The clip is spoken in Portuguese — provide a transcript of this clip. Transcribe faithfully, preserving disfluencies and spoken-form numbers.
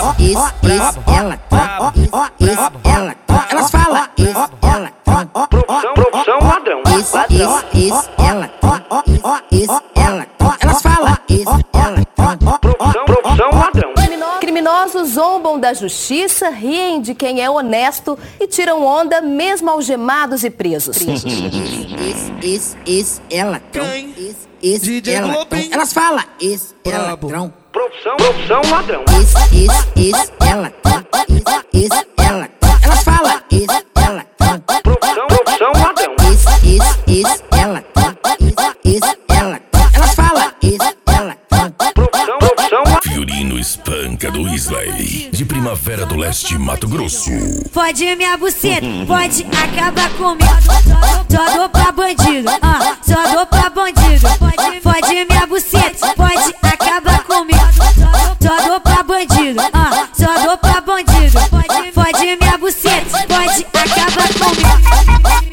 isso, isso, ela, ó, isso, ela, elas falam, isso, ela, Produção, produção ladrão. isso, isso, isso, ela, ó, isso, ela, elas falam, isso, ela, Produção, produção ladrão. Criminosos zombam da justiça, riem de quem é honesto e tiram onda mesmo algemados e presos. Isso, isso, isso, ela, isso, isso, D J ela, Globinho. elas falam, isso, ela, Brabo. Produção, produção ladrão. isso, isso, isso, ela, isso, isso, ela, elas falam, isso, ela, Produção, produção ladrão. isso, isso, isso, ela, isso, isso, ela, elas falam, isso, ela, Produção, produção ladrão. Fiorino espanca do Islay, de Primavera do Leste, Mato Grosso. Fode minha buceta, pode acabar comigo. Só dou pra bandido, ah, só dou pra bandido. Fode minha buceta, pode acabar comigo. Só dou pra bandido, ah, só dou pra bandido. Fode minha buceta, pode acabar comigo.